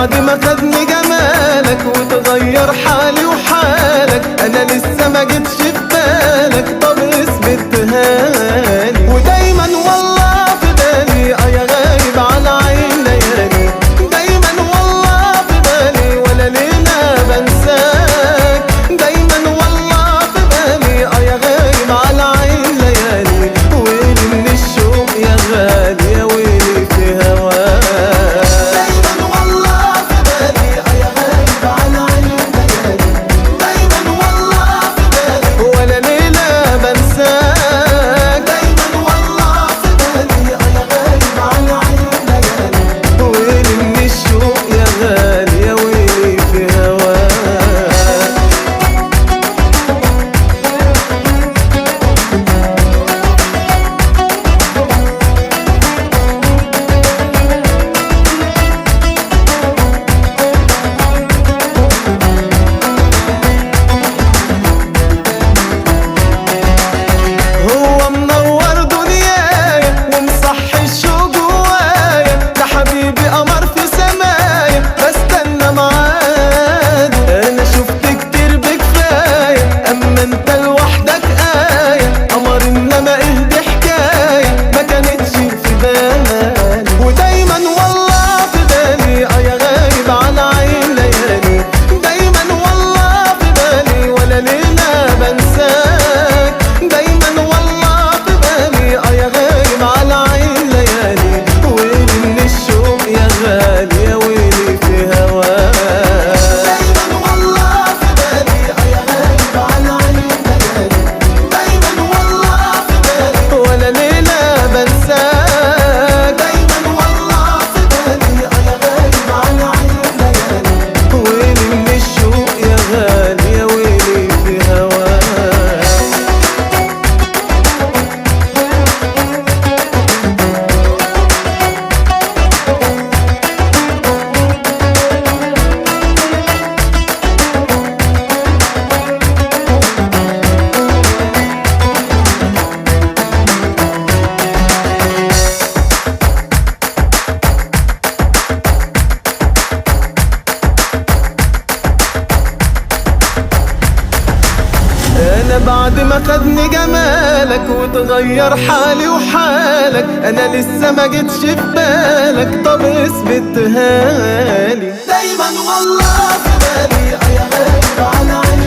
بعد ما خدني جمالك وتغير حالي وحالك، انا لسه ما جيتش في بالك، طب اثبتها لي. ودايما والله في بالي يا غايب على عين ليالي، دايما والله في بالي ولا ليلة بنساك، دايما والله في بالي يا غايب على عين ليالي. ويلي من الشوق يا غالي، يا ويلي في هواك. دايما والله في بالي يا غايب على عين ليالي، دايما والله في بالي ولا ليلة بنساك، دايما والله في بالي يا غايب على عين ليالي. ويلي من الشوق يا غالي، يا ويلي في هواك. هو منور دنيايا ومصحي الشوق جوايا، ده حبيبي قمر في سمايا بستنى معاد. انا شفت كتير بكفاية، اما انت لوحدك آية، قمر انما ايه دي حكاية ما كانتش في بالي. ودايما والله في بالي يا غايب على عين ليالي، دايما والله في بالي ولا ليلة بنساك، دايما والله في بالي يا غايب على عين ليالي. ويلي من الشوق يا غالي، يا ويلي في هواك. دايما والله في بالي يا غايب على عين ليالي، دايما والله في بالي ولا ليلة بنساك، دايما والله في بالي يا غايب على عين ليالي. ويلي من الشوق يا غالي، يا ويلي في هواك. انا بعد ما خدني جمالك وتغير حالي وحالك، انا لسه ما جيتش في بالك، طب اثبتها لي. دايما والله في بالي يا غايب على عيني.